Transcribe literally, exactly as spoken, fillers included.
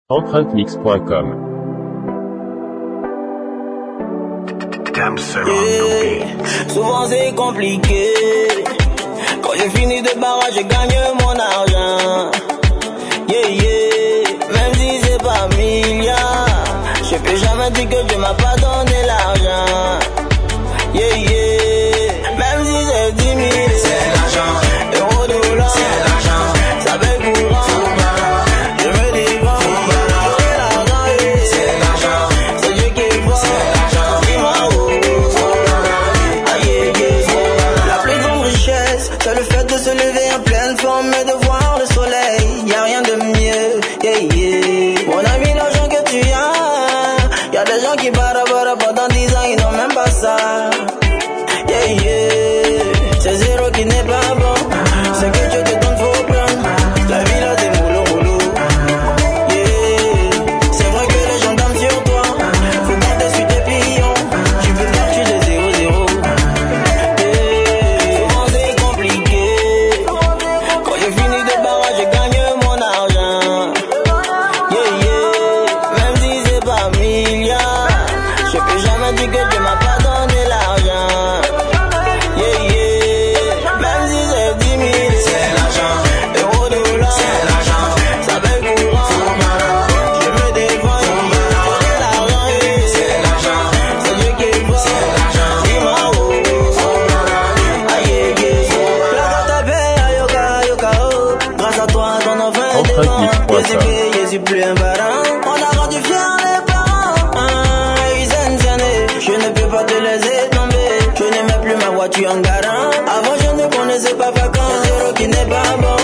empreinte mix point com. Yeah. Souvent c'est compliqué. Quand j'ai fini de barrage, je gagne mon argent. Yeah, yeah. Même si c'est pas milliard, je peux jamais dire que Dieu m'a pas donné l'argent. Yeah, yeah. Même si c'est dix mille, c'est l'argent. Euro, dollar, c'est l'argent. Ça fait courant. Je me défends. C'est l'argent. C'est Dieu qui est fort. C'est l'argent. Dis-moi où. Ah, yeah, yeah. La plus grande richesse, c'est le fait de se lever en pleine forme et de voir le soleil. Y'a rien de mieux. Yeah, yeah. Mon ami, l'argent que tu as, y'a des gens qui barabara pendant dix ans, ils n'ont même pas ça. Yeah, yeah. C'est zéro qui n'est pas bon. C'est que Dieu te donne, faut prendre. La vie là, c'est moulot, moulot. Yeah. C'est vrai que les gens dorment sur toi. Faut compter sur tes pions. Tu peux partir de zéro, zéro. Yeah. Souvent c'est compliqué. Quand j'ai fini de barrage, je gagne mon argent. Yeah, yeah. Même si c'est pas milliard, je peux jamais dire que Dieu m'a pas donné l'argent. Yeah, yeah. Même si c'est dix mille, c'est l'argent. Euro, dollar, c'est l'argent. Ça fait courant. Je me défends. C'est l'argent, yeah. C'est l'argent. C'est Dieu qui est fort. C'est l'argent. Dis-moi où. Ah, yeah, yeah. La gata paye, yoka, yoka, oh. Grâce à toi, ton enfant est devant. Je suis payé, je suis plus un parent. On a rendu fiers les parents. Ah, ils aiment s'aimer. Je ne peux pas te laisser tomber. Je ne mets plus ma voiture en garant. Avant je ne connaissais pas vacances. Zéro qui n'est pas bon.